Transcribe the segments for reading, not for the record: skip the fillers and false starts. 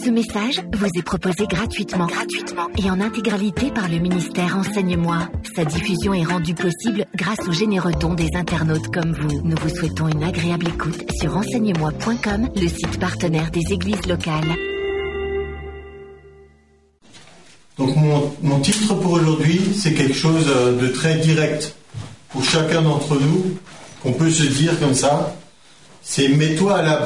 Ce message vous est proposé gratuitement et en intégralité par le ministère Enseigne-moi. Sa diffusion est rendue possible grâce aux généreux dons des internautes comme vous. Nous vous souhaitons une agréable écoute sur enseigne-moi.com, le site partenaire des églises locales. Donc mon titre pour aujourd'hui, c'est quelque chose de très direct pour chacun d'entre nous, qu'on peut se dire comme ça, c'est « mets-toi à l'abri ».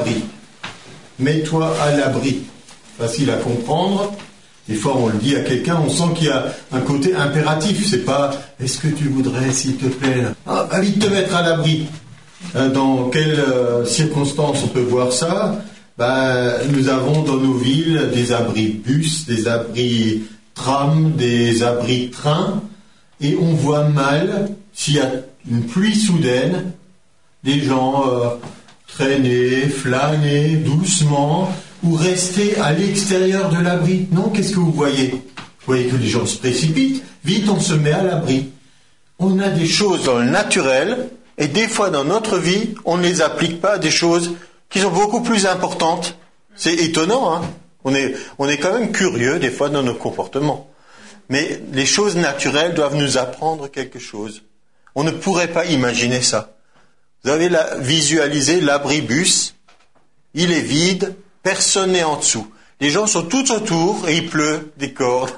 Mets-toi à l'abri. Facile à comprendre. Des fois, on le dit à quelqu'un, on sent qu'il y a un côté impératif. C'est pas « est-ce que tu voudrais, s'il te plaît ?» Ah, va vite te mettre à l'abri. Dans quelles circonstances on peut voir ça ? Nous avons dans nos villes des abris bus, des abris tram, des abris train, et on voit mal, s'il y a une pluie soudaine, des gens traîner, flâner doucement, ou rester à l'extérieur de l'abri. Non, qu'est-ce que vous voyez ? Vous voyez que les gens se précipitent, vite on se met à l'abri. On a des choses dans le naturel, et des fois dans notre vie, on ne les applique pas à des choses qui sont beaucoup plus importantes. C'est étonnant, hein ? On est quand même curieux des fois dans nos comportements. Mais les choses naturelles doivent nous apprendre quelque chose. On ne pourrait pas imaginer ça. Vous avez visualisé l'abribus, il est vide, personne n'est en dessous. Les gens sont tout autour et il pleut des cordes.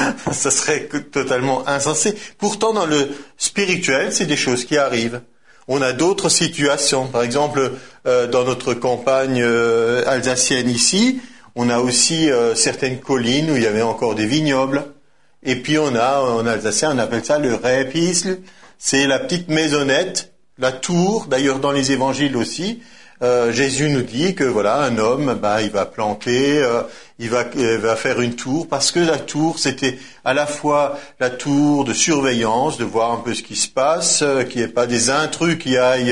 Ça serait totalement insensé. Pourtant, dans le spirituel, c'est des choses qui arrivent. On a d'autres situations. Par exemple, dans notre campagne alsacienne ici, on a aussi certaines collines où il y avait encore des vignobles. Et puis on a, en alsacien, on appelle ça le Räpisl. C'est la petite maisonnette, la tour. D'ailleurs, dans les évangiles aussi, Jésus nous dit que voilà, un homme, il va planter, il va faire une tour, parce que la tour, c'était à la fois la tour de surveillance, de voir un peu ce qui se passe, qu'il n'y ait pas des intrus qui aillent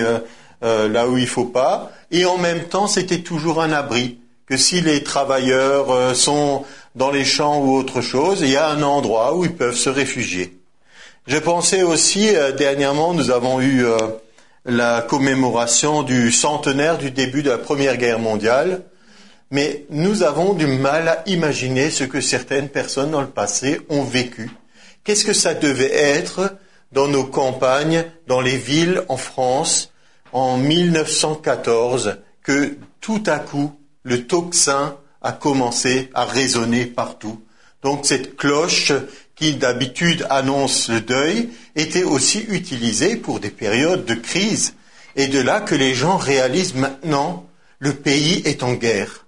là où il faut pas, et en même temps, c'était toujours un abri, que si les travailleurs sont dans les champs ou autre chose, il y a un endroit où ils peuvent se réfugier. Je pensais aussi, dernièrement, nous avons eu la commémoration du centenaire du début de la Première Guerre mondiale, mais nous avons du mal à imaginer ce que certaines personnes dans le passé ont vécu. Qu'est-ce que ça devait être dans nos campagnes, dans les villes en France, en 1914, que tout à coup, le tocsin a commencé à résonner partout. Donc cette cloche qui d'habitude annonce le deuil, était aussi utilisée pour des périodes de crise. Et de là que les gens réalisent maintenant, le pays est en guerre.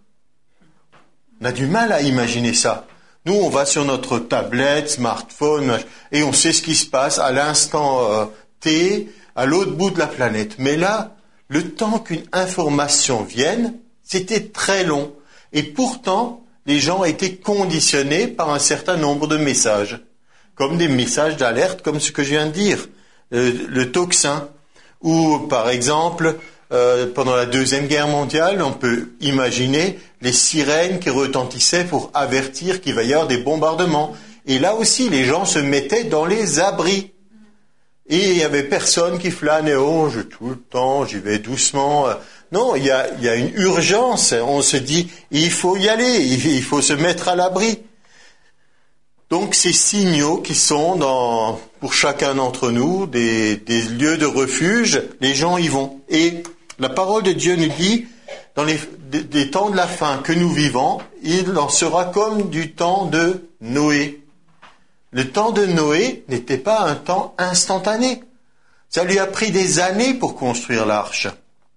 On a du mal à imaginer ça. Nous, on va sur notre tablette, smartphone, et on sait ce qui se passe à l'instant T, à l'autre bout de la planète. Mais là, le temps qu'une information vienne, c'était très long. Et pourtant, les gens étaient conditionnés par un certain nombre de messages, comme des messages d'alerte, comme ce que je viens de dire, le tocsin, ou par exemple, pendant la Deuxième Guerre mondiale, on peut imaginer les sirènes qui retentissaient pour avertir qu'il va y avoir des bombardements. Et là aussi, les gens se mettaient dans les abris. Et il n'y avait personne qui flânait, tout le temps, j'y vais doucement. Non, il y a une urgence. On se dit, il faut y aller, il faut se mettre à l'abri. Donc, ces signaux qui sont pour chacun d'entre nous, des lieux de refuge, les gens y vont. Et la parole de Dieu nous dit, dans des temps de la fin que nous vivons, il en sera comme du temps de Noé. Le temps de Noé n'était pas un temps instantané. Ça lui a pris des années pour construire l'arche.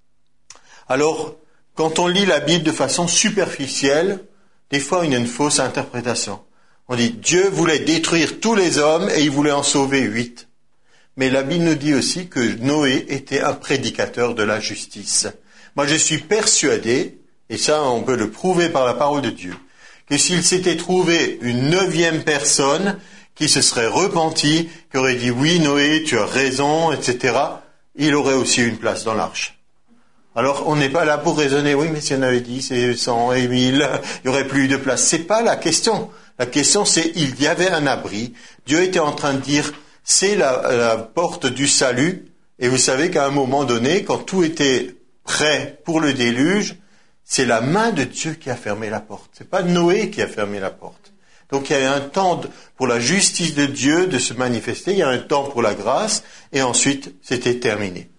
Alors, quand on lit la Bible de façon superficielle, des fois il y a une fausse interprétation. On dit, Dieu voulait détruire tous les hommes et il voulait en sauver 8. Mais la Bible nous dit aussi que Noé était un prédicateur de la justice. Moi, je suis persuadé, et ça on peut le prouver par la parole de Dieu, que s'il s'était trouvé une 9e personne qui se serait repenti, qui aurait dit, oui Noé, tu as raison, etc., il aurait aussi une place dans l'arche. Alors, on n'est pas là pour raisonner, oui, mais si on avait dit, c'est 100 et 1000, il n'y aurait plus de place. C'est pas la question. La question, c'est, il y avait un abri. Dieu était en train de dire, c'est la porte du salut. Et vous savez qu'à un moment donné, quand tout était prêt pour le déluge, c'est la main de Dieu qui a fermé la porte. C'est pas Noé qui a fermé la porte. Donc il y a un temps pour la justice de Dieu de se manifester, il y a un temps pour la grâce, et ensuite c'était terminé.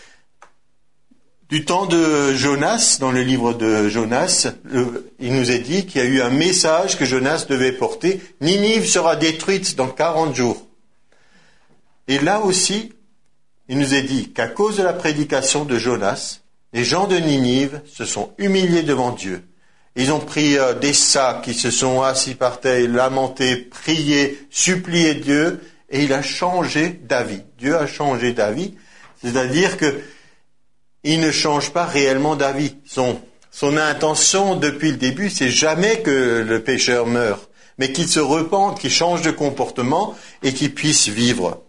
Du temps de Jonas, dans le livre de Jonas, il nous est dit qu'il y a eu un message que Jonas devait porter. Ninive sera détruite dans 40 jours. Et là aussi, il nous est dit qu'à cause de la prédication de Jonas, les gens de Ninive se sont humiliés devant Dieu. Ils ont pris des sacs, ils se sont assis par terre, lamenté, prié, supplié Dieu, et il a changé d'avis. Dieu a changé d'avis, c'est-à-dire que il ne change pas réellement d'avis. Son intention depuis le début, c'est jamais que le pécheur meure, mais qu'il se repente, qu'il change de comportement et qu'il puisse vivre.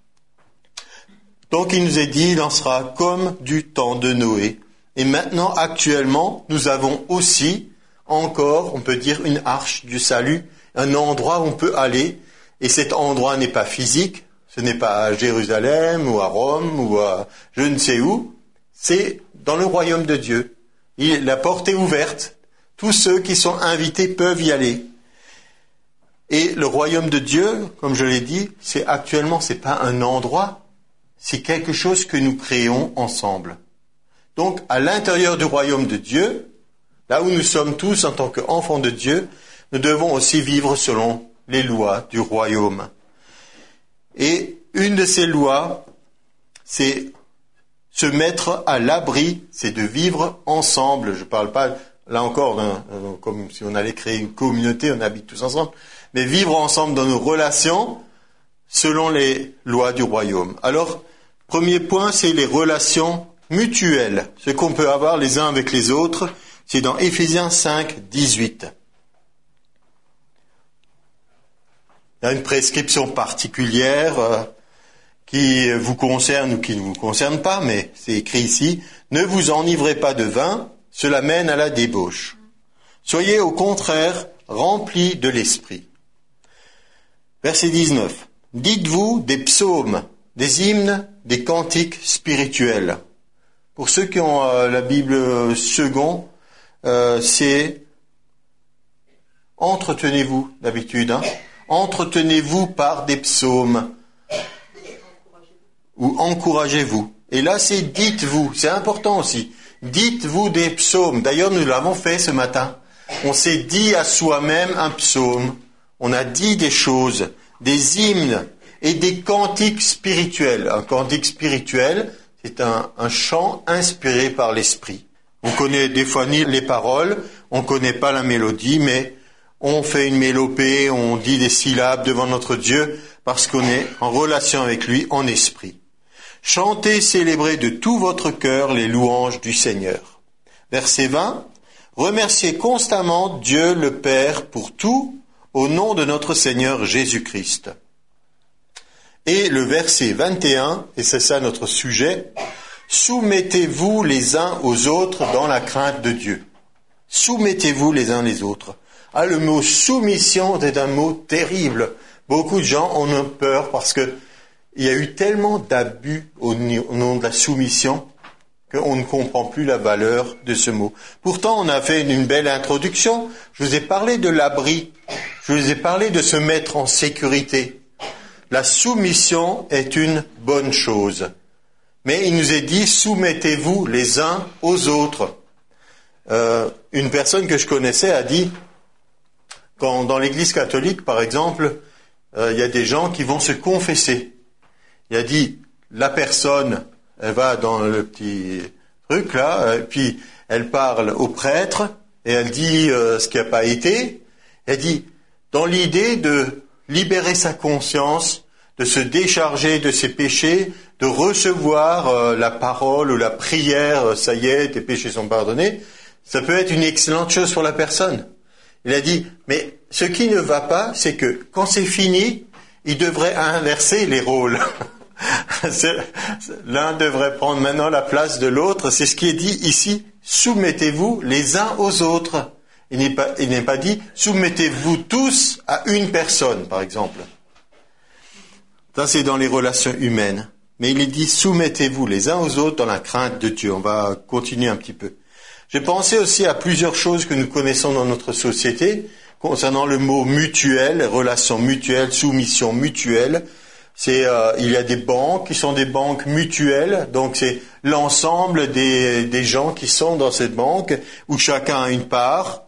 Donc il nous est dit, il en sera comme du temps de Noé. Et maintenant, actuellement, nous avons aussi encore, on peut dire, une arche du salut, un endroit où on peut aller. Et cet endroit n'est pas physique, ce n'est pas à Jérusalem ou à Rome ou à je ne sais où. C'est dans le royaume de Dieu. La porte est ouverte. Tous ceux qui sont invités peuvent y aller. Et le royaume de Dieu, comme je l'ai dit, c'est pas un endroit, c'est quelque chose que nous créons ensemble. Donc, à l'intérieur du royaume de Dieu, là où nous sommes tous en tant qu'enfants de Dieu, nous devons aussi vivre selon les lois du royaume. Et une de ces lois, c'est se mettre à l'abri, c'est de vivre ensemble. Je ne parle pas, là encore, comme si on allait créer une communauté, on habite tous ensemble, mais vivre ensemble dans nos relations selon les lois du royaume. Alors, premier point, c'est les relations mutuelles, ce qu'on peut avoir les uns avec les autres. C'est dans Éphésiens 5, 18. Il y a une prescription particulière qui vous concerne ou qui ne vous concerne pas, mais c'est écrit ici. Ne vous enivrez pas de vin, cela mène à la débauche. Soyez au contraire remplis de l'esprit. Verset 19. Dites-vous des psaumes, des hymnes, des cantiques spirituels. Pour ceux qui ont la Bible second, c'est entretenez-vous d'habitude. Entretenez-vous par des psaumes. Ou encouragez-vous. Et là, c'est dites-vous. C'est important aussi. Dites-vous des psaumes. D'ailleurs, nous l'avons fait ce matin. On s'est dit à soi-même un psaume. On a dit des choses, des hymnes et des cantiques spirituels. Un cantique spirituel, c'est un chant inspiré par l'esprit. On connaît des fois ni les paroles, on connaît pas la mélodie, mais on fait une mélopée, on dit des syllabes devant notre Dieu parce qu'on est en relation avec lui en esprit. Chantez, célébrez de tout votre cœur les louanges du Seigneur. Verset 20. Remerciez constamment Dieu le Père pour tout au nom de notre Seigneur Jésus-Christ. Et le verset 21, et c'est ça notre sujet, soumettez-vous les uns aux autres dans la crainte de Dieu. Soumettez-vous les uns les autres. Ah, le mot soumission est un mot terrible. Beaucoup de gens en ont peur parce que il y a eu tellement d'abus au nom de la soumission qu'on ne comprend plus la valeur de ce mot. Pourtant, on a fait une belle introduction. Je vous ai parlé de l'abri. Je vous ai parlé de se mettre en sécurité. La soumission est une bonne chose. Mais il nous est dit, soumettez-vous les uns aux autres. Une personne que je connaissais a dit, quand dans l'église catholique, par exemple, il y a des gens qui vont se confesser. Il a dit, la personne, elle va dans le petit truc là, puis elle parle au prêtre, et elle dit ce qui n'a pas été. Elle dit, dans l'idée de libérer sa conscience, de se décharger de ses péchés, de recevoir la parole ou la prière, ça y est, tes péchés sont pardonnés, ça peut être une excellente chose pour la personne. Il a dit, mais ce qui ne va pas, c'est que quand c'est fini, il devrait inverser les rôles. L'un devrait prendre maintenant la place de l'autre. C'est ce qui est dit ici. Soumettez-vous les uns aux autres. Il n'est pas dit soumettez-vous tous à une personne, par exemple. Ça, c'est dans les relations humaines. Mais il est dit soumettez-vous les uns aux autres dans la crainte de Dieu. On va continuer un petit peu. J'ai pensé aussi à plusieurs choses que nous connaissons dans notre société concernant le mot mutuelle, relations mutuelles, soumission mutuelle. Il y a des banques qui sont des banques mutuelles, donc c'est l'ensemble des gens qui sont dans cette banque où chacun a une part.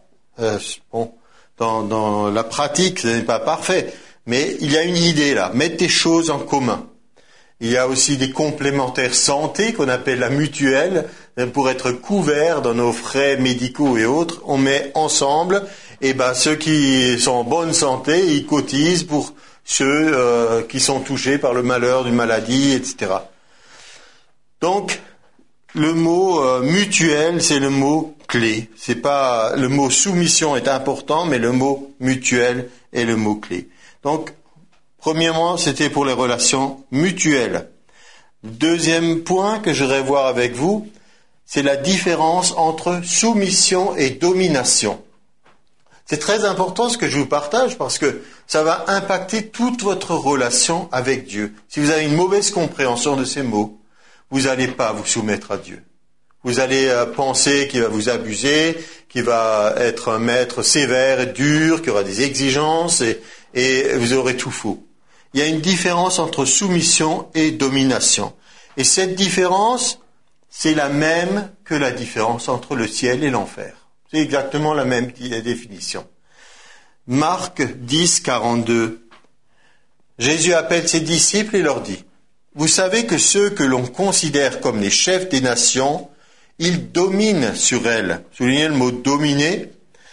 Dans la pratique, ce n'est pas parfait, mais il y a une idée là, mettre des choses en commun. Il y a aussi des complémentaires santé qu'on appelle la mutuelle, pour être couverts dans nos frais médicaux et autres. On met ensemble, et ceux qui sont en bonne santé, ils cotisent pour ceux qui sont touchés par le malheur d'une maladie, etc. Donc, le mot mutuelle, c'est le mot clé. C'est pas le mot soumission est important, mais le mot mutuelle est le mot clé. Donc, premièrement, c'était pour les relations mutuelles. Deuxième point que je voudrais voir avec vous, c'est la différence entre soumission et domination. C'est très important ce que je vous partage parce que ça va impacter toute votre relation avec Dieu. Si vous avez une mauvaise compréhension de ces mots, vous n'allez pas vous soumettre à Dieu. Vous allez penser qu'il va vous abuser, qu'il va être un maître sévère et dur, qu'il y aura des exigences et vous aurez tout faux. Il y a une différence entre soumission et domination. Et cette différence, c'est la même que la différence entre le ciel et l'enfer. C'est exactement la même définition. Marc 10, 42. Jésus appelle ses disciples et leur dit, « Vous savez que ceux que l'on considère comme les chefs des nations, ils dominent sur elles. » Soulignez le mot « dominer »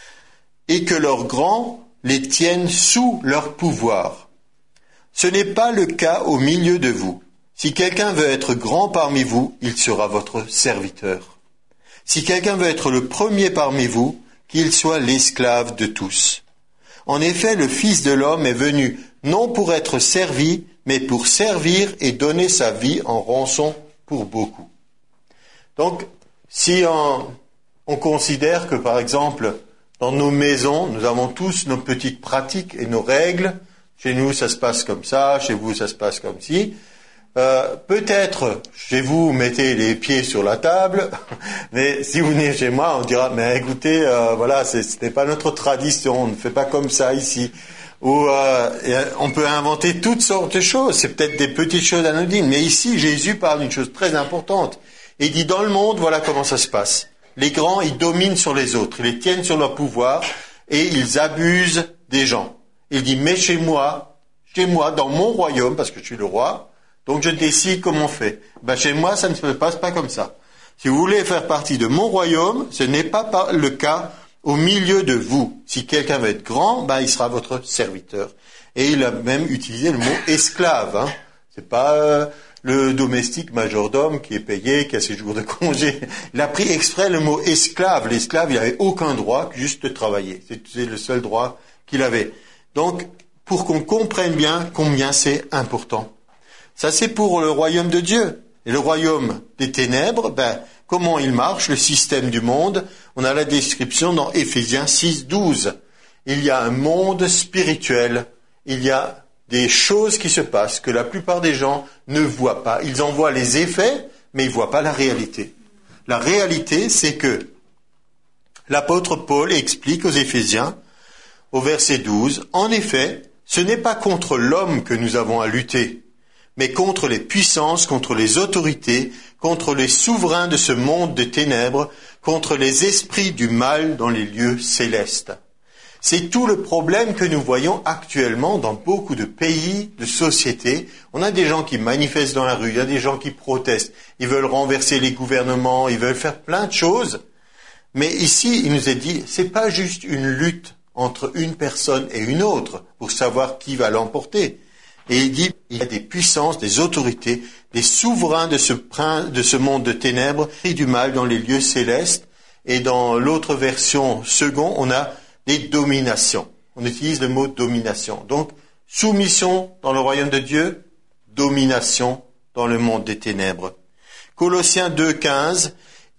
et que leurs grands les tiennent sous leur pouvoir. Ce n'est pas le cas au milieu de vous. Si quelqu'un veut être grand parmi vous, il sera votre serviteur. Si quelqu'un veut être le premier parmi vous, qu'il soit l'esclave de tous. En effet, le Fils de l'homme est venu non pour être servi, mais pour servir et donner sa vie en rançon pour beaucoup. Donc, si on considère que, par exemple, dans nos maisons, nous avons tous nos petites pratiques et nos règles, chez nous, ça se passe comme ça, chez vous, ça se passe comme ci. Peut-être, chez vous, mettez les pieds sur la table, mais si vous venez chez moi, on dira, mais écoutez, voilà, ce n'est pas notre tradition, on ne fait pas comme ça ici. Ou on peut inventer toutes sortes de choses, c'est peut-être des petites choses anodines, mais ici, Jésus parle d'une chose très importante. Il dit, dans le monde, voilà comment ça se passe. Les grands, ils dominent sur les autres, ils les tiennent sur leur pouvoir, et ils abusent des gens. Il dit, mais chez moi, dans mon royaume, parce que je suis le roi, donc je décide comment on fait. Chez moi, ça ne se passe pas comme ça. Si vous voulez faire partie de mon royaume, ce n'est pas le cas au milieu de vous. Si quelqu'un veut être grand, il sera votre serviteur. Et il a même utilisé le mot esclave. C'est pas le domestique majordome qui est payé, qui a ses jours de congé. Il a pris exprès le mot esclave. L'esclave, il n'avait aucun droit que juste de travailler. C'est le seul droit qu'il avait. Donc, pour qu'on comprenne bien combien c'est important. Ça, c'est pour le royaume de Dieu. Et le royaume des ténèbres, comment il marche, le système du monde? On a la description dans Éphésiens 6, 12. Il y a un monde spirituel. Il y a des choses qui se passent que la plupart des gens ne voient pas. Ils en voient les effets, mais ils ne voient pas la réalité. La réalité, c'est que l'apôtre Paul explique aux Éphésiens, au verset 12, « En effet, ce n'est pas contre l'homme que nous avons à lutter, mais contre les puissances, contre les autorités, contre les souverains de ce monde de ténèbres, contre les esprits du mal dans les lieux célestes. » C'est tout le problème que nous voyons actuellement dans beaucoup de pays, de sociétés. On a des gens qui manifestent dans la rue, il y a des gens qui protestent, ils veulent renverser les gouvernements, ils veulent faire plein de choses. Mais ici, il nous est dit, c'est pas juste une lutte entre une personne et une autre pour savoir qui va l'emporter. Et il dit, il y a des puissances, des autorités, des souverains de ce monde de ténèbres et du mal dans les lieux célestes. Et dans l'autre version second, on a des dominations. On utilise le mot domination. Donc, soumission dans le royaume de Dieu, domination dans le monde des ténèbres. Colossiens 2,15,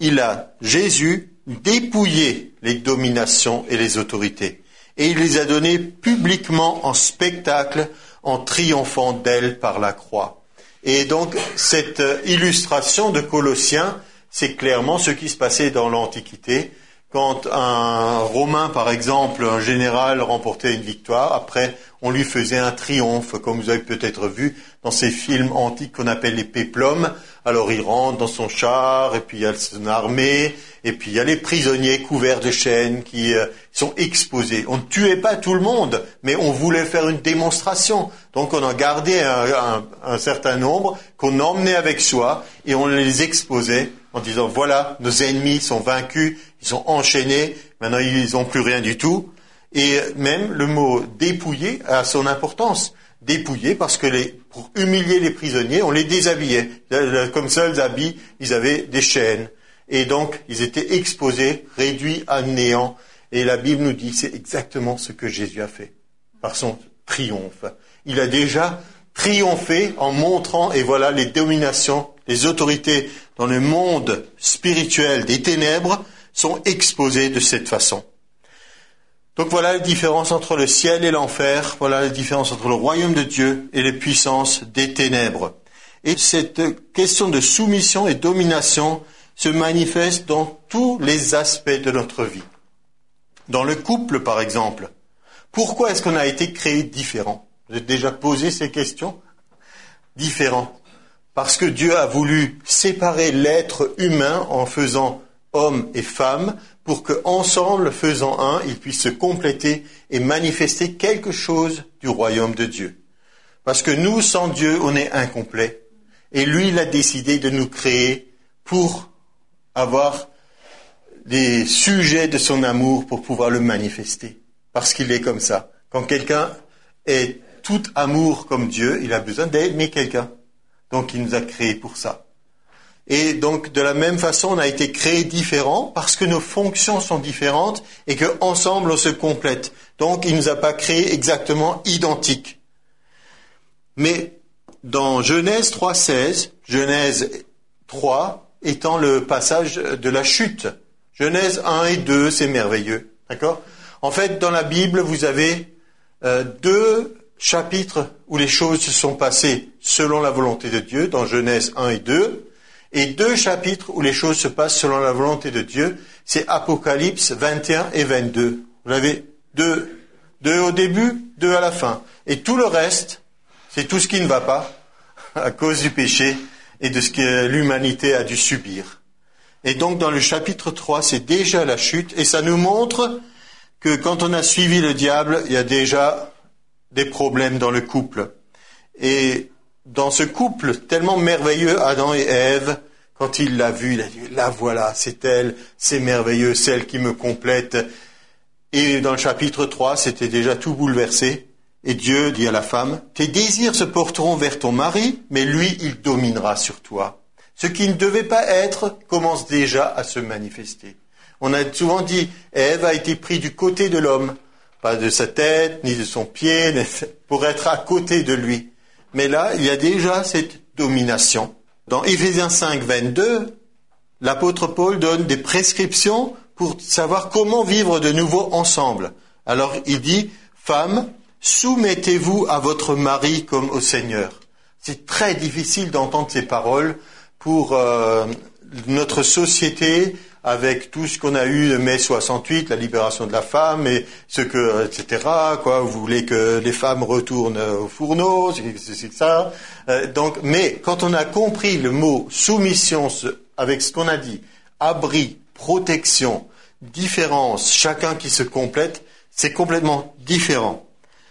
Jésus, dépouillé les dominations et les autorités. Et il les a données publiquement en spectacle, en triomphant d'elles par la croix. Et donc, cette illustration de Colossiens, c'est clairement ce qui se passait dans l'Antiquité. Quand un Romain, par exemple, un général remportait une victoire, après, on lui faisait un triomphe, comme vous avez peut-être vu dans ces films antiques qu'on appelle les péplums. Alors, il rentre dans son char, et puis il y a son armée, et puis il y a les prisonniers couverts de chaînes qui sont exposés. On ne tuait pas tout le monde, mais on voulait faire une démonstration. Donc, on en gardait un certain nombre qu'on emmenait avec soi, et on les exposait en disant, voilà, nos ennemis sont vaincus, ils sont enchaînés, maintenant ils n'ont plus rien du tout. Et même le mot dépouiller a son importance. Dépouiller parce que pour humilier les prisonniers, on les déshabillait. Comme seuls habits, ils avaient des chaînes. Et donc, ils étaient exposés, réduits à néant. Et la Bible nous dit, c'est exactement ce que Jésus a fait par son triomphe. Il a déjà triomphé en montrant, et voilà, les dominations, les autorités dans le monde spirituel des ténèbres sont exposées de cette façon. Donc voilà la différence entre le ciel et l'enfer, voilà la différence entre le royaume de Dieu et les puissances des ténèbres. Et cette question de soumission et domination se manifeste dans tous les aspects de notre vie. Dans le couple, par exemple, pourquoi est-ce qu'on a été créé différent? Vous avez déjà posé ces questions? Différent. Parce que Dieu a voulu séparer l'être humain en faisant homme et femme, pour qu'ensemble, faisant un, ils puissent se compléter et manifester quelque chose du royaume de Dieu. Parce que nous, sans Dieu, on est incomplets. Et lui, il a décidé de nous créer pour avoir des sujets de son amour pour pouvoir le manifester. Parce qu'il est comme ça. Quand quelqu'un est tout amour comme Dieu, il a besoin d'aimer quelqu'un. Donc, il nous a créés pour ça. Et donc, de la même façon, on a été créés différents parce que nos fonctions sont différentes et qu'ensemble, on se complète. Donc, il ne nous a pas créés exactement identiques. Mais dans Genèse 3,16, Genèse 3 étant le passage de la chute. Genèse 1 et 2, c'est merveilleux. D'accord? En fait, dans la Bible, vous avez 2 chapitres où les choses se sont passées selon la volonté de Dieu, dans Genèse 1 et 2. Et 2 chapitres où les choses se passent selon la volonté de Dieu, c'est Apocalypse 21 et 22. Vous avez 2 au début, 2 à la fin. Et tout le reste, c'est tout ce qui ne va pas à cause du péché et de ce que l'humanité a dû subir. Et donc dans le chapitre 3, c'est déjà la chute, et ça nous montre que quand on a suivi le diable, il y a déjà des problèmes dans le couple. Et dans ce couple tellement merveilleux, Adam et Ève, quand il l'a vu, il a dit, là voilà, c'est elle, c'est merveilleux, celle qui me complète. Et dans le chapitre 3, c'était déjà tout bouleversé. Et Dieu dit à la femme, tes désirs se porteront vers ton mari, mais lui, il dominera sur toi. Ce qui ne devait pas être commence déjà à se manifester. On a souvent dit, Ève a été prise du côté de l'homme, pas de sa tête, ni de son pied, pour être à côté de lui. Mais là, il y a déjà cette domination. Dans Éphésiens 5, 22, l'apôtre Paul donne des prescriptions pour savoir comment vivre de nouveau ensemble. Alors, il dit, femmes, soumettez-vous à votre mari comme au Seigneur. C'est très difficile d'entendre ces paroles pour notre société, avec tout ce qu'on a eu de mai 68, la libération de la femme, et etc., quoi, vous voulez que les femmes retournent au fourneau, c'est ça. Mais quand on a compris le mot soumission avec ce qu'on a dit, abri, protection, différence, chacun qui se complète, c'est complètement différent.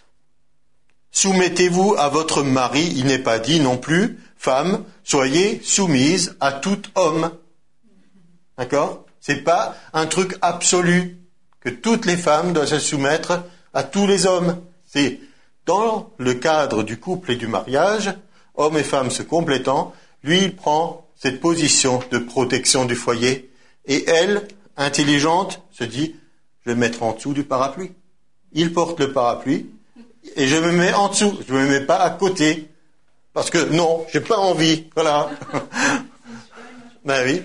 Soumettez-vous à votre mari, il n'est pas dit non plus, femme, soyez soumise à tout homme. D'accord? C'est pas un truc absolu que toutes les femmes doivent se soumettre à tous les hommes. C'est dans le cadre du couple et du mariage, hommes et femmes se complétant, lui il prend cette position de protection du foyer et elle, intelligente, se dit je vais me mettre en dessous du parapluie. Il porte le parapluie et je me mets en dessous, je me mets pas à côté parce que non, j'ai pas envie. Voilà. Ben oui.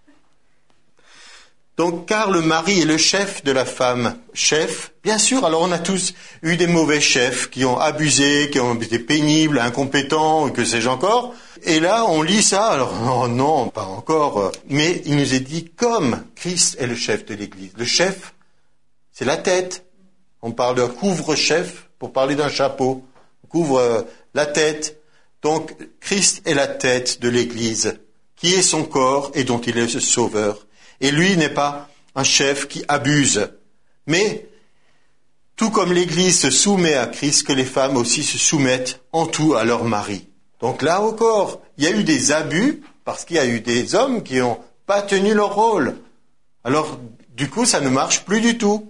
Donc, car le mari est le chef de la femme. Chef, bien sûr, alors on a tous eu des mauvais chefs qui ont abusé, qui ont été pénibles, incompétents, que sais-je encore. Et là, on lit ça, alors non, pas encore, mais il nous est dit comme Christ est le chef de l'Église. Le chef, c'est la tête. On parle d'un couvre-chef pour parler d'un chapeau. On couvre la tête. Donc, Christ est la tête de l'Église, qui est son corps et dont il est le sauveur. Et lui n'est pas un chef qui abuse. Mais, tout comme l'Église se soumet à Christ, que les femmes aussi se soumettent en tout à leur mari. Donc là encore, il y a eu des abus, parce qu'il y a eu des hommes qui n'ont pas tenu leur rôle. Alors, du coup, ça ne marche plus du tout.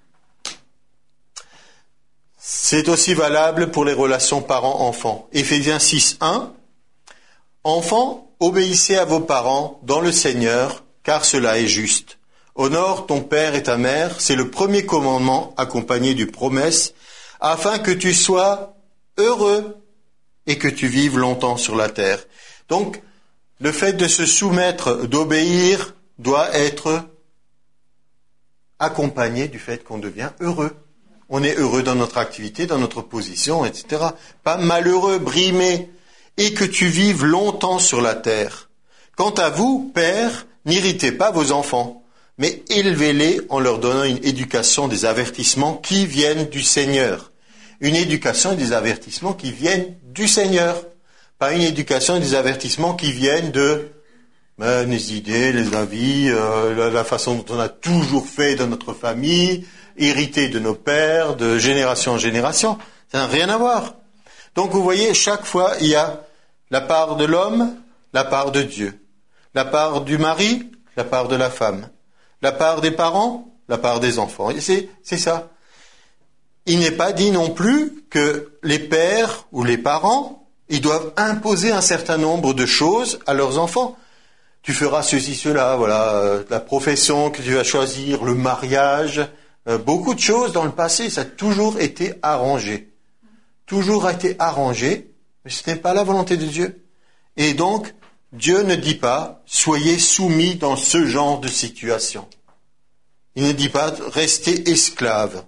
C'est aussi valable pour les relations parents-enfants. Éphésiens 6:1. Enfants, obéissez à vos parents dans le Seigneur, car cela est juste. Honore ton père et ta mère, c'est le premier commandement accompagné d'une promesse, afin que tu sois heureux et que tu vives longtemps sur la terre. Donc, le fait de se soumettre, d'obéir, doit être accompagné du fait qu'on devient heureux. On est heureux dans notre activité, dans notre position, etc. Pas malheureux, brimé. Et que tu vives longtemps sur la terre. Quant à vous, pères, n'irritez pas vos enfants, mais élevez-les en leur donnant une éducation, des avertissements qui viennent du Seigneur. Une éducation et des avertissements qui viennent du Seigneur. Pas une éducation et des avertissements qui viennent de les idées, les avis, la façon dont on a toujours fait dans notre famille, hérité de nos pères, de génération en génération. Ça n'a rien à voir. Donc vous voyez, chaque fois, il y a la part de l'homme, la part de Dieu. La part du mari, la part de la femme. La part des parents, la part des enfants. Et c'est ça. Il n'est pas dit non plus que les pères ou les parents, ils doivent imposer un certain nombre de choses à leurs enfants. Tu feras ceci, cela, voilà, la profession que tu vas choisir, le mariage, beaucoup de choses dans le passé, ça a toujours été arrangé. Toujours été arrangé, mais ce n'est pas la volonté de Dieu. Et donc, Dieu ne dit pas, soyez soumis dans ce genre de situation. Il ne dit pas, restez esclaves.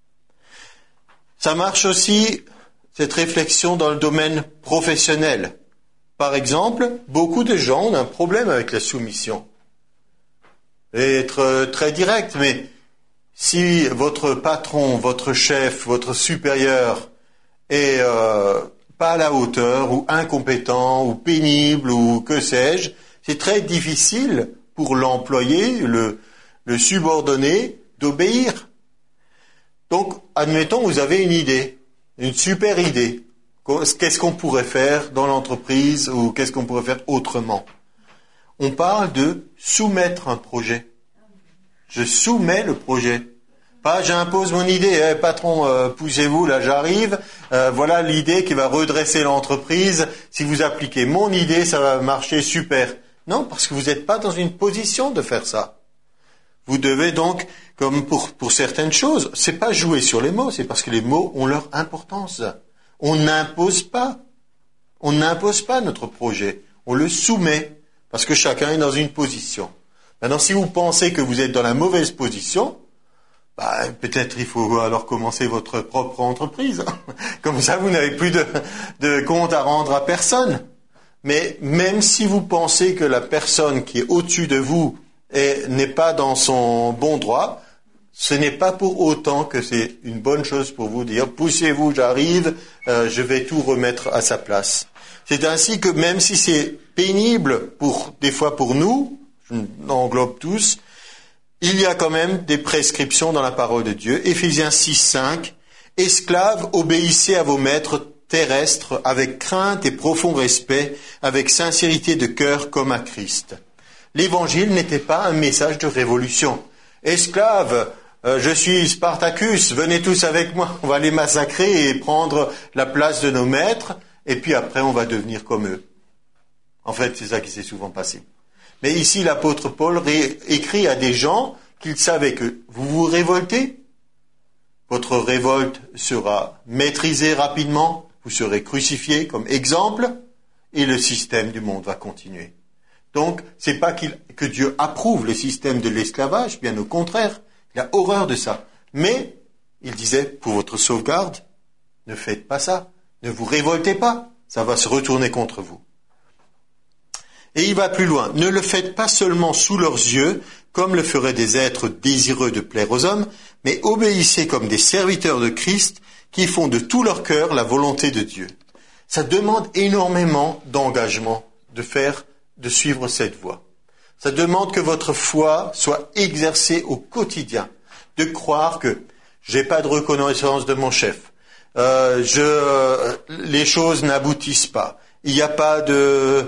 Ça marche aussi, cette réflexion, dans le domaine professionnel. Par exemple, beaucoup de gens ont un problème avec la soumission. Et être très direct, mais si votre patron, votre chef, votre supérieur est pas à la hauteur, ou incompétent, ou pénible, ou que sais-je, c'est très difficile pour l'employé, le subordonné, d'obéir. Donc, admettons, vous avez une idée, une super idée. Qu'est-ce qu'on pourrait faire dans l'entreprise ou qu'est-ce qu'on pourrait faire autrement? On parle de soumettre un projet. Je soumets le projet. Pas j'impose mon idée. Patron, poussez-vous, là j'arrive. Voilà l'idée qui va redresser l'entreprise. Si vous appliquez mon idée, ça va marcher super. Non, parce que vous n'êtes pas dans une position de faire ça. Vous devez donc, comme pour certaines choses, c'est pas jouer sur les mots, c'est parce que les mots ont leur importance. On n'impose pas. On n'impose pas notre projet. On le soumet. Parce que chacun est dans une position. Maintenant, si vous pensez que vous êtes dans la mauvaise position, peut-être il faut alors commencer votre propre entreprise. Comme ça, vous n'avez plus de compte à rendre à personne. Mais même si vous pensez que la personne qui est au-dessus de vous n'est pas dans son bon droit, ce n'est pas pour autant que c'est une bonne chose pour vous dire « poussez-vous, j'arrive, je vais tout remettre à sa place ». C'est ainsi que même si c'est pénible des fois pour nous, je l'englobe tous, il y a quand même des prescriptions dans la parole de Dieu. Éphésiens 6:5, « Esclaves, obéissez à vos maîtres terrestres avec crainte et profond respect, avec sincérité de cœur comme à Christ. » L'évangile n'était pas un message de révolution. Esclaves, je suis Spartacus, venez tous avec moi, on va les massacrer et prendre la place de nos maîtres, et puis après on va devenir comme eux. En fait, c'est ça qui s'est souvent passé. Mais ici, l'apôtre Paul écrit à des gens qu'il savait que vous vous révoltez, votre révolte sera maîtrisée rapidement, vous serez crucifiés comme exemple, et le système du monde va continuer. Donc, c'est pas que Dieu approuve le système de l'esclavage, bien au contraire, il a horreur de ça. Mais, il disait, pour votre sauvegarde, ne faites pas ça, ne vous révoltez pas, ça va se retourner contre vous. Et il va plus loin. Ne le faites pas seulement sous leurs yeux, comme le feraient des êtres désireux de plaire aux hommes, mais obéissez comme des serviteurs de Christ qui font de tout leur cœur la volonté de Dieu. Ça demande énormément d'engagement de suivre cette voie. Ça demande que votre foi soit exercée au quotidien, de croire que j'ai pas de reconnaissance de mon chef, les choses n'aboutissent pas, il n'y a pas de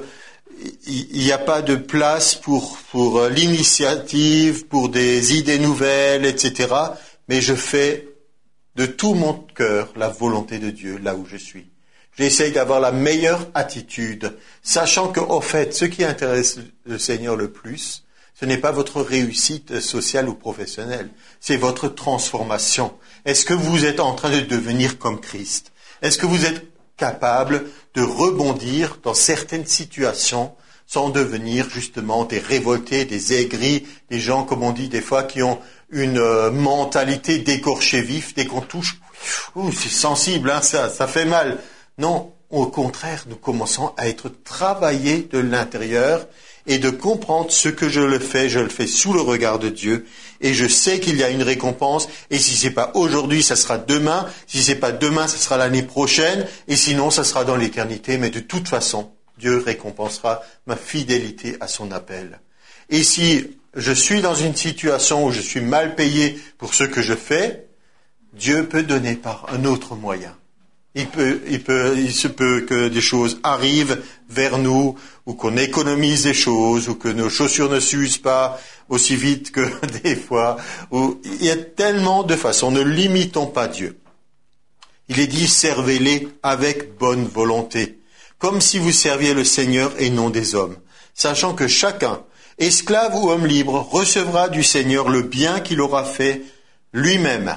place pour l'initiative, pour des idées nouvelles, etc. Mais je fais de tout mon cœur la volonté de Dieu là où je suis. J'essaye d'avoir la meilleure attitude, sachant que, au fait, ce qui intéresse le Seigneur le plus, ce n'est pas votre réussite sociale ou professionnelle, c'est votre transformation. Est-ce que vous êtes en train de devenir comme Christ? Est-ce que vous êtes capable de rebondir dans certaines situations sans devenir justement des révoltés, des aigris, des gens, comme on dit des fois, qui ont une mentalité d'écorché vif, dès qu'on touche, c'est sensible, hein, ça fait mal. Non, au contraire, nous commençons à être travaillés de l'intérieur et de comprendre ce que je le fais sous le regard de Dieu, et je sais qu'il y a une récompense, et si c'est pas aujourd'hui, ça sera demain, si c'est pas demain, ça sera l'année prochaine, et sinon, ça sera dans l'éternité, mais de toute façon, Dieu récompensera ma fidélité à son appel. Et si je suis dans une situation où je suis mal payé pour ce que je fais, Dieu peut donner par un autre moyen. Il se peut que des choses arrivent vers nous, ou qu'on économise des choses, ou que nos chaussures ne s'usent pas aussi vite que des fois. Il y a tellement de façons. Ne limitons pas Dieu. Il est dit, servez-les avec bonne volonté, comme si vous serviez le Seigneur et non des hommes, sachant que chacun, esclave ou homme libre, recevra du Seigneur le bien qu'il aura fait lui-même.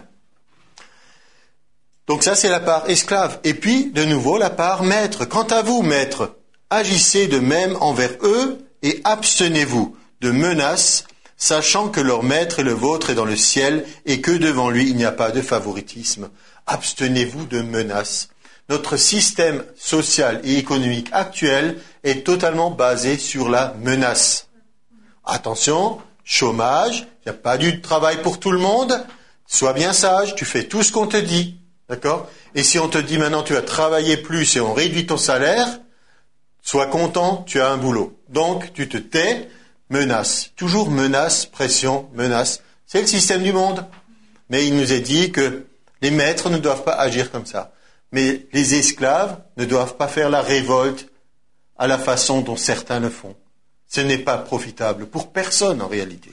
Donc ça, c'est la part esclave. Et puis, de nouveau, la part maître. Quant à vous, maître, agissez de même envers eux et abstenez-vous de menaces, sachant que leur maître et le vôtre est dans le ciel et que devant lui, il n'y a pas de favoritisme. Abstenez-vous de menaces. Notre système social et économique actuel est totalement basé sur la menace. Attention, chômage, il n'y a pas du travail pour tout le monde. Sois bien sage, tu fais tout ce qu'on te dit. D'accord? Et si on te dit maintenant tu vas travailler plus et on réduit ton salaire, sois content, tu as un boulot. Donc tu te tais, menace. Toujours menace, pression, menace. C'est le système du monde. Mais il nous est dit que les maîtres ne doivent pas agir comme ça. Mais les esclaves ne doivent pas faire la révolte à la façon dont certains le font. Ce n'est pas profitable pour personne en réalité.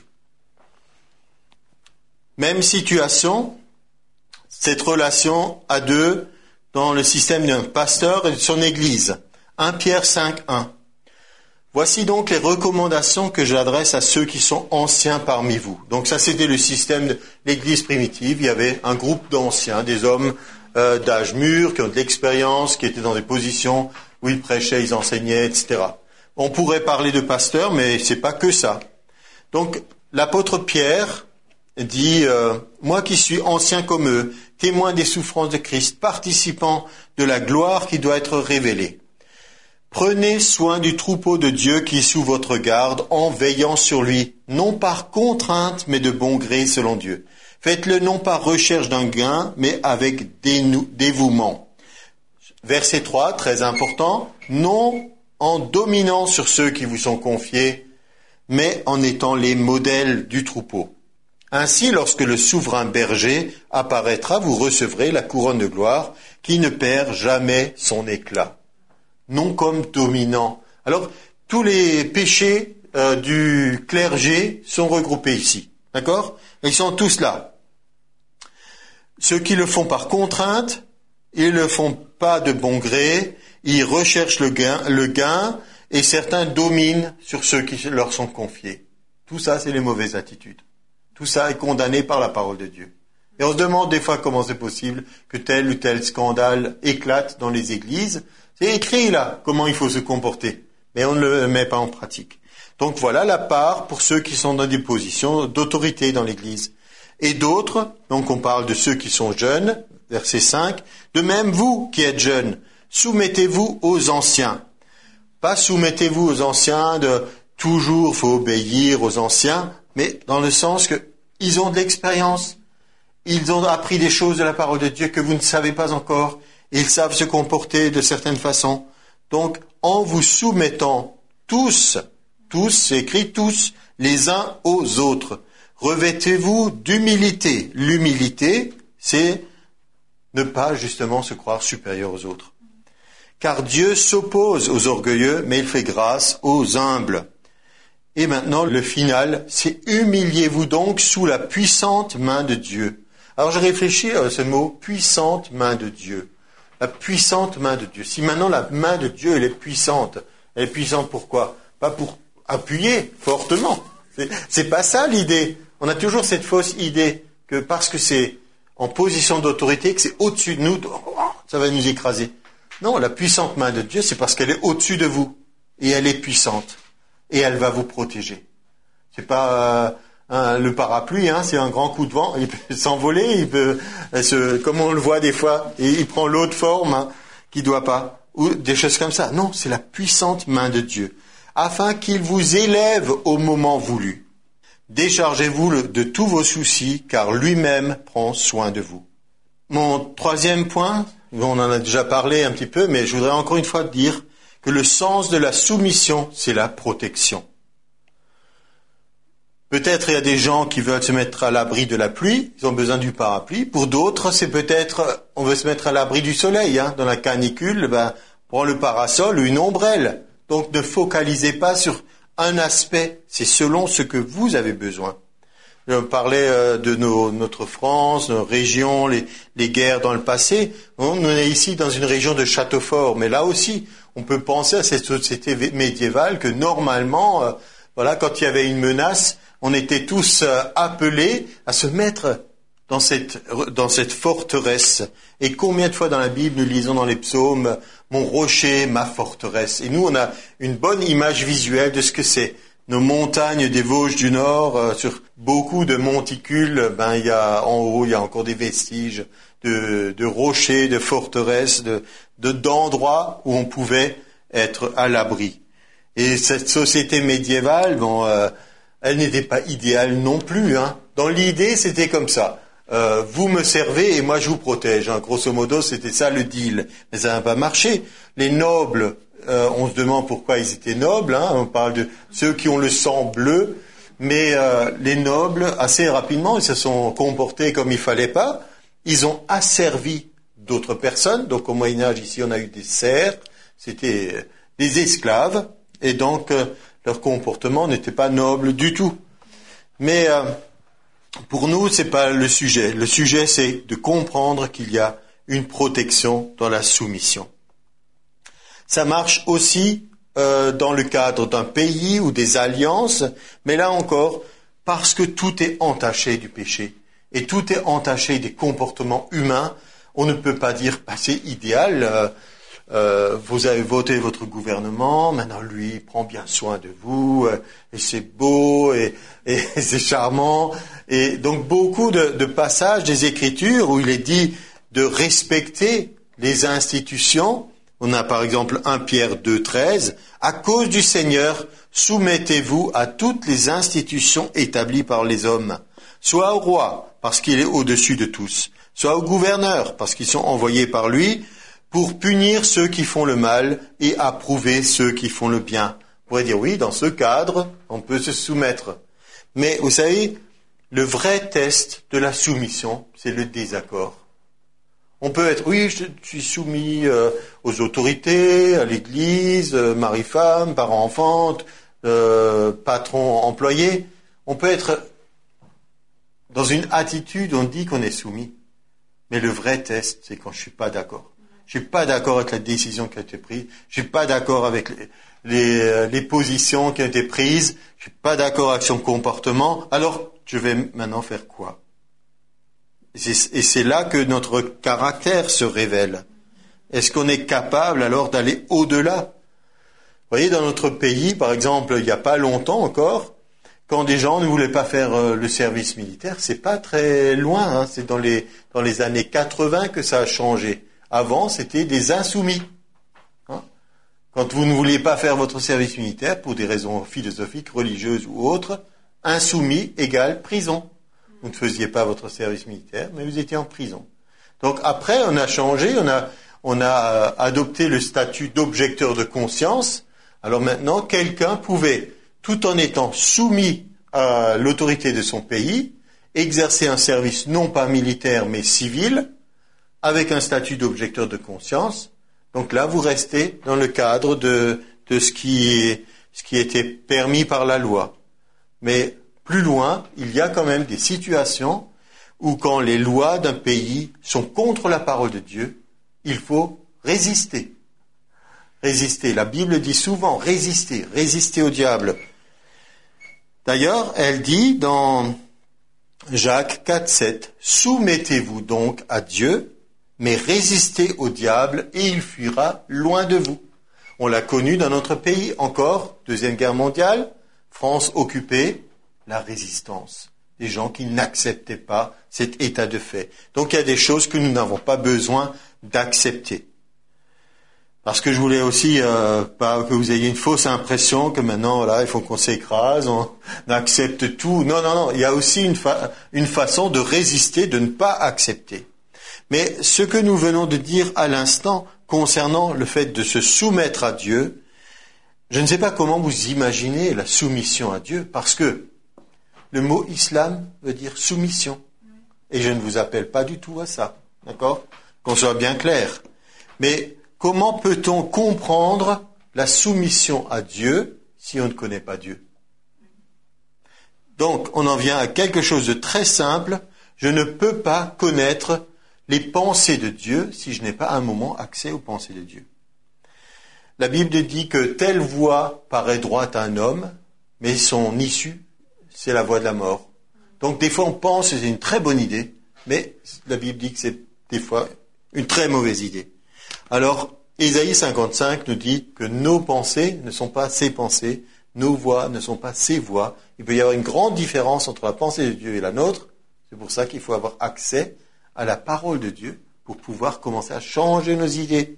Même situation, cette relation à deux dans le système d'un pasteur et de son église. 1 Pierre 5:1. Voici donc les recommandations que j'adresse à ceux qui sont anciens parmi vous. Donc ça, c'était le système de l'église primitive. Il y avait un groupe d'anciens, des hommes d'âge mûr, qui ont de l'expérience, qui étaient dans des positions où ils prêchaient, ils enseignaient, etc. On pourrait parler de pasteurs, mais c'est pas que ça. Donc l'apôtre Pierre dit moi qui suis ancien comme eux, témoin des souffrances de Christ, participant de la gloire qui doit être révélée. Prenez soin du troupeau de Dieu qui est sous votre garde, en veillant sur lui, non par contrainte, mais de bon gré selon Dieu. Faites-le non par recherche d'un gain, mais avec dévouement. Verset 3, très important, non en dominant sur ceux qui vous sont confiés, mais en étant les modèles du troupeau. Ainsi, lorsque le souverain berger apparaîtra, vous recevrez la couronne de gloire qui ne perd jamais son éclat. Non comme dominant. Alors, tous les péchés du clergé sont regroupés ici. D'accord? Ils sont tous là. Ceux qui le font par contrainte, ils ne le font pas de bon gré, ils recherchent le gain, et certains dominent sur ceux qui leur sont confiés. Tout ça, c'est les mauvaises attitudes. Tout ça est condamné par la parole de Dieu. Et on se demande des fois comment c'est possible que tel ou tel scandale éclate dans les églises. C'est écrit là, comment il faut se comporter. Mais on ne le met pas en pratique. Donc voilà la part pour ceux qui sont dans des positions d'autorité dans l'église. Et d'autres, donc on parle de ceux qui sont jeunes, verset 5, de même vous qui êtes jeunes, soumettez-vous aux anciens. Pas soumettez-vous aux anciens, de toujours faut obéir aux anciens, mais dans le sens que ils ont de l'expérience. Ils ont appris des choses de la parole de Dieu que vous ne savez pas encore. Ils savent se comporter de certaines façons. Donc, en vous soumettant tous, c'est écrit tous, les uns aux autres, revêtez-vous d'humilité. L'humilité, c'est ne pas justement se croire supérieur aux autres. Car Dieu s'oppose aux orgueilleux, mais il fait grâce aux humbles. Et maintenant, le final, c'est humiliez-vous donc sous la puissante main de Dieu. Alors je réfléchis à ce mot, puissante main de Dieu. La puissante main de Dieu. Si maintenant la main de Dieu, elle est puissante pourquoi? Pas pour appuyer fortement. C'est pas ça l'idée. On a toujours cette fausse idée que parce que c'est en position d'autorité, que c'est au-dessus de nous, ça va nous écraser. Non, la puissante main de Dieu, c'est parce qu'elle est au-dessus de vous. Et elle est puissante. Et elle va vous protéger. C'est pas le parapluie, c'est un grand coup de vent, il peut s'envoler, il peut comme on le voit des fois, et il prend l'autre forme qu'il doit pas, ou des choses comme ça. Non, c'est la puissante main de Dieu, afin qu'il vous élève au moment voulu. Déchargez-vous de tous vos soucis, car lui-même prend soin de vous. Mon troisième point, on en a déjà parlé un petit peu, mais je voudrais encore une fois dire que le sens de la soumission, c'est la protection. Peut-être il y a des gens qui veulent se mettre à l'abri de la pluie, ils ont besoin du parapluie. Pour d'autres, c'est peut-être, on veut se mettre à l'abri du soleil, dans la canicule, prends le parasol ou une ombrelle. Donc ne focalisez pas sur un aspect, c'est selon ce que vous avez besoin. Je parlais de notre France, nos régions, les guerres dans le passé. On est ici dans une région de château fort, mais là aussi, on peut penser à cette société médiévale que normalement, quand il y avait une menace, on était tous appelés à se mettre dans cette forteresse. Et combien de fois dans la Bible nous lisons dans les psaumes « Mon rocher, ma forteresse ». Et nous, on a une bonne image visuelle de ce que c'est. Nos montagnes des Vosges du Nord, sur beaucoup de monticules, il y a en haut, il y a encore des vestiges de rochers, de forteresses, d'endroits où on pouvait être à l'abri. Et cette société médiévale, elle n'était pas idéale non plus. Dans l'idée, c'était comme ça. Vous me servez et moi je vous protège. Grosso modo, c'était ça le deal. Mais ça n'a pas marché. Les nobles, on se demande pourquoi ils étaient nobles. On parle de ceux qui ont le sang bleu. Mais les nobles, assez rapidement, ils se sont comportés comme il fallait pas. Ils ont asservi d'autres personnes. Donc au Moyen-Âge, ici, on a eu des serfs. C'était des esclaves. Et donc, leur comportement n'était pas noble du tout. Mais pour nous, c'est pas le sujet. Le sujet, c'est de comprendre qu'il y a une protection dans la soumission. Ça marche aussi dans le cadre d'un pays ou des alliances, mais là encore, parce que tout est entaché du péché et tout est entaché des comportements humains, on ne peut pas dire c'est idéal. Vous avez voté votre gouvernement, maintenant lui il prend bien soin de vous, et c'est beau, et c'est charmant. Et donc beaucoup de passages des Écritures où il est dit de respecter les institutions. On a par exemple 1 Pierre 2,13, à cause du Seigneur, soumettez-vous à toutes les institutions établies par les hommes, soit au roi, parce qu'il est au-dessus de tous, soit aux gouverneurs, parce qu'ils sont envoyés par lui, pour punir ceux qui font le mal et approuver ceux qui font le bien. On pourrait dire, oui, dans ce cadre, on peut se soumettre. Mais vous savez, le vrai test de la soumission, c'est le désaccord. On peut être, oui, je suis soumis aux autorités, à l'église, mari-femme, parent-enfant, patron-employé. On peut être dans une attitude, on dit qu'on est soumis. Mais le vrai test, c'est quand je suis pas d'accord. Je suis pas d'accord avec la décision qui a été prise. Je suis pas d'accord avec les positions qui ont été prises. Je suis pas d'accord avec son comportement. Alors, je vais maintenant faire quoi? Et c'est là que notre caractère se révèle. Est-ce qu'on est capable alors d'aller au-delà? Vous voyez, dans notre pays, par exemple, il n'y a pas longtemps encore, quand des gens ne voulaient pas faire le service militaire, c'est pas très loin. C'est dans les années 80 que ça a changé. Avant, c'était des insoumis. Quand vous ne vouliez pas faire votre service militaire, pour des raisons philosophiques, religieuses ou autres, insoumis égale prison. Vous ne faisiez pas votre service militaire, mais vous étiez en prison. Donc après, on a changé, on a adopté le statut d'objecteur de conscience. Alors maintenant, quelqu'un pouvait, tout en étant soumis à l'autorité de son pays, exercer un service non pas militaire mais civil, avec un statut d'objecteur de conscience. Donc là, vous restez dans le cadre de ce qui était permis par la loi. Mais plus loin, il y a quand même des situations où quand les lois d'un pays sont contre la parole de Dieu, il faut résister. Résister. La Bible dit souvent résister, résister au diable. D'ailleurs, elle dit dans Jacques 4,7, « Soumettez-vous donc à Dieu, mais résistez au diable et il fuira loin de vous. » On l'a connu dans notre pays encore, Deuxième Guerre mondiale, France occupée, la résistance. Des gens qui n'acceptaient pas cet état de fait. Donc il y a des choses que nous n'avons pas besoin d'accepter. Parce que je voulais aussi pas que vous ayez une fausse impression que maintenant voilà, il faut qu'on s'écrase, on accepte tout. Non, il y a aussi une façon de résister, de ne pas accepter. Mais ce que nous venons de dire à l'instant concernant le fait de se soumettre à Dieu, je ne sais pas comment vous imaginez la soumission à Dieu, parce que le mot islam veut dire soumission. Et je ne vous appelle pas du tout à ça, d'accord ? Qu'on soit bien clair. Mais comment peut-on comprendre la soumission à Dieu si on ne connaît pas Dieu ? Donc, on en vient à quelque chose de très simple. Je ne peux pas connaître les pensées de Dieu si je n'ai pas à un moment accès aux pensées de Dieu. La Bible dit que telle voie paraît droite à un homme, mais son issue, c'est la voie de la mort. Donc, des fois, on pense que c'est une très bonne idée, mais la Bible dit que c'est des fois une très mauvaise idée. Alors, Ésaïe 55 nous dit que nos pensées ne sont pas ses pensées, nos voix ne sont pas ses voix. Il peut y avoir une grande différence entre la pensée de Dieu et la nôtre. C'est pour ça qu'il faut avoir accès à la parole de Dieu pour pouvoir commencer à changer nos idées.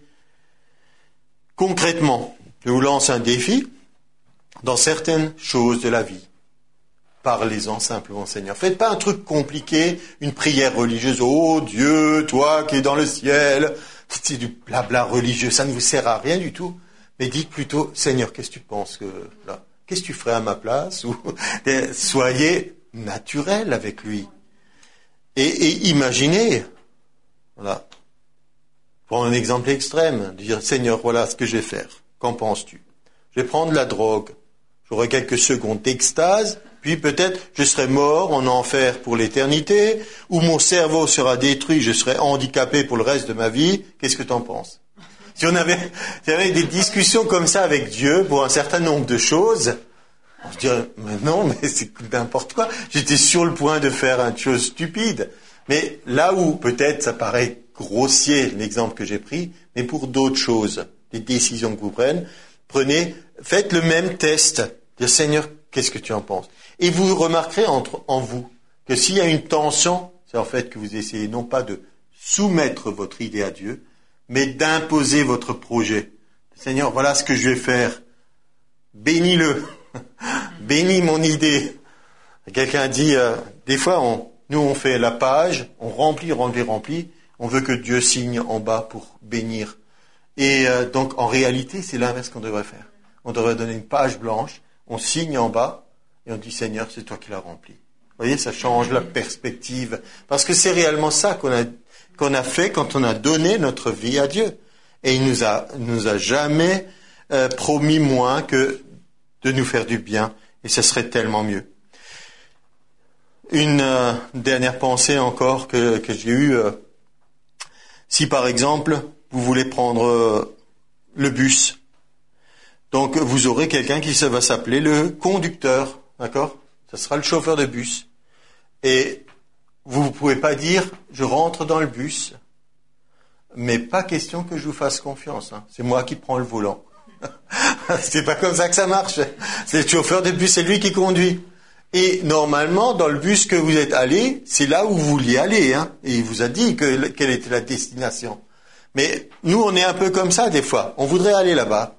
Concrètement, je vous lance un défi. Dans certaines choses de la vie, parlez-en simplement, Seigneur. Faites pas un truc compliqué, une prière religieuse. Oh Dieu, toi qui es dans le ciel. C'est du blabla religieux, ça ne vous sert à rien du tout. Mais dites plutôt, Seigneur, qu'est-ce que tu penses que là, qu'est-ce que tu ferais à ma place ? Ou soyez naturel avec lui. Et imaginez, voilà, pour un exemple extrême, de dire, Seigneur, voilà ce que je vais faire. Qu'en penses-tu ? Je vais prendre la drogue. J'aurai quelques secondes d'extase, puis peut-être je serai mort en enfer pour l'éternité, ou mon cerveau sera détruit, je serai handicapé pour le reste de ma vie. Qu'est-ce que tu en penses ? Si on avait des discussions comme ça avec Dieu pour un certain nombre de choses, on se dirait, mais non, mais c'est n'importe quoi. J'étais sur le point de faire une chose stupide. Mais là où peut-être ça paraît grossier, l'exemple que j'ai pris, mais pour d'autres choses, des décisions que vous prenez, faites le même test. Dire, Seigneur, qu'est-ce que tu en penses ? Et vous remarquerez en vous que s'il y a une tension, c'est en fait que vous essayez non pas de soumettre votre idée à Dieu, mais d'imposer votre projet. Seigneur, voilà ce que je vais faire. Bénis-le. Bénis mon idée. Quelqu'un dit, des fois, nous on fait la page, on remplit, on veut que Dieu signe en bas pour bénir. Et donc, en réalité, c'est l'inverse qu'on devrait faire. On devrait donner une page blanche, on signe en bas, et on dit, Seigneur, c'est toi qui l'as rempli. Vous voyez, ça change la perspective. Parce que c'est réellement ça qu'on a fait quand on a donné notre vie à Dieu. Et il nous a jamais promis moins que de nous faire du bien. Et ce serait tellement mieux. Une dernière pensée encore que j'ai eue. Si par exemple, vous voulez prendre le bus, donc vous aurez quelqu'un qui va s'appeler le conducteur, d'accord ? Ça sera le chauffeur de bus. Et vous ne pouvez pas dire, je rentre dans le bus, mais pas question que je vous fasse confiance. Hein. C'est moi qui prends le volant. C'est pas comme ça que ça marche. C'est le chauffeur de bus, c'est lui qui conduit. Et normalement, dans le bus que vous êtes allé, c'est là où vous vouliez aller. Hein. Et il vous a dit quelle était la destination. Mais nous, on est un peu comme ça des fois. On voudrait aller là-bas.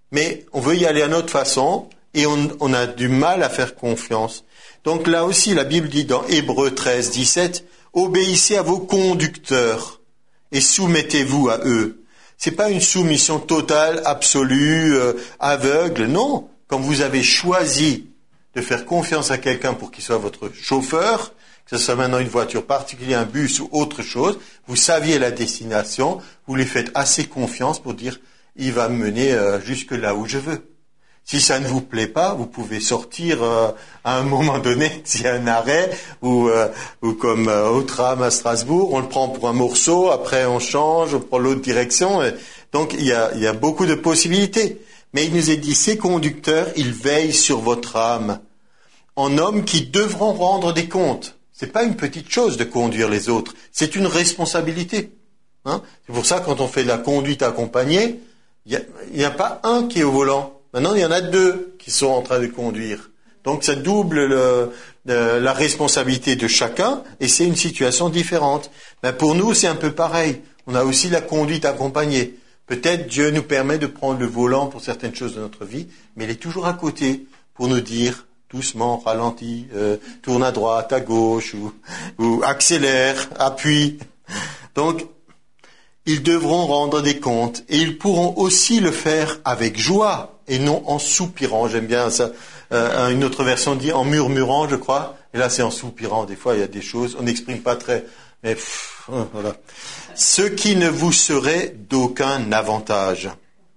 mais on veut y aller à notre façon et on a du mal à faire confiance. Donc là aussi, la Bible dit dans Hébreux 13, 17, « Obéissez à vos conducteurs et soumettez-vous à eux. » C'est pas une soumission totale, absolue, aveugle, non. Quand vous avez choisi de faire confiance à quelqu'un pour qu'il soit votre chauffeur, que ce soit maintenant une voiture particulière, un bus ou autre chose, vous saviez la destination, vous lui faites assez confiance pour dire « il va me mener jusque là où je veux ». Si ça ne vous plaît pas, vous pouvez sortir à un moment donné, s'il y a un arrêt, ou comme au tram à Strasbourg, on le prend pour un morceau, après on change, on prend l'autre direction. Donc il y a beaucoup de possibilités. Mais il nous est dit, ces conducteurs, ils veillent sur votre âme, en hommes qui devront rendre des comptes. C'est pas une petite chose de conduire les autres, c'est une responsabilité. Hein? C'est pour ça, quand on fait de la conduite accompagnée, il n'y a pas un qui est au volant. Maintenant, il y en a 2 qui sont en train de conduire. Donc, ça double la responsabilité de chacun et c'est une situation différente. Ben, pour nous, c'est un peu pareil. On a aussi la conduite accompagnée. Peut-être Dieu nous permet de prendre le volant pour certaines choses de notre vie, mais il est toujours à côté pour nous dire doucement, ralentis, tourne à droite, à gauche, ou accélère, appuie. Donc, ils devront rendre des comptes et ils pourront aussi le faire avec joie et non en soupirant. J'aime bien ça. Une autre version dit en murmurant, je crois. Et là, c'est en soupirant. Des fois, il y a des choses, on n'exprime pas très... Mais voilà. Ce qui ne vous serait d'aucun avantage.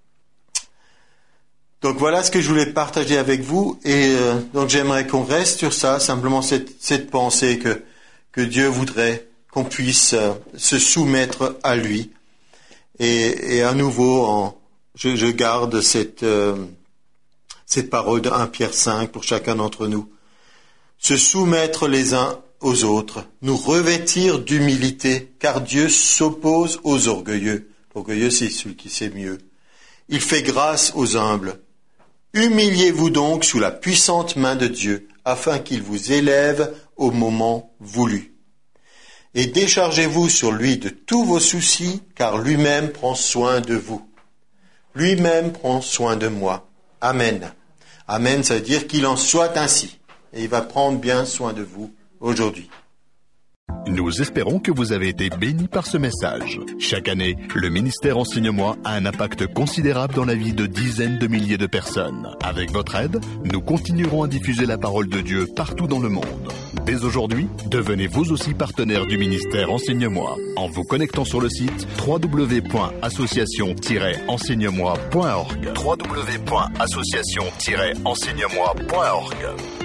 Donc voilà ce que je voulais partager avec vous. Et donc j'aimerais qu'on reste sur ça, simplement cette pensée que Dieu voudrait qu'on puisse se soumettre à lui. Et à nouveau, je garde cette parole de 1 Pierre 5 pour chacun d'entre nous. Se soumettre les uns aux autres, nous revêtir d'humilité, car Dieu s'oppose aux orgueilleux. L'orgueilleux, c'est celui qui sait mieux. Il fait grâce aux humbles. Humiliez-vous donc sous la puissante main de Dieu, afin qu'il vous élève au moment voulu. Et déchargez-vous sur lui de tous vos soucis, car lui-même prend soin de vous. Lui-même prend soin de moi. Amen. Amen, ça veut dire qu'il en soit ainsi. Et il va prendre bien soin de vous aujourd'hui. Nous espérons que vous avez été bénis par ce message. Chaque année, le ministère Enseigne-moi a un impact considérable dans la vie de dizaines de milliers de personnes. Avec votre aide, nous continuerons à diffuser la parole de Dieu partout dans le monde. Dès aujourd'hui, devenez vous aussi partenaire du ministère Enseigne-moi en vous connectant sur le site www.association-enseigne-moi.org. www.association-enseigne-moi.org.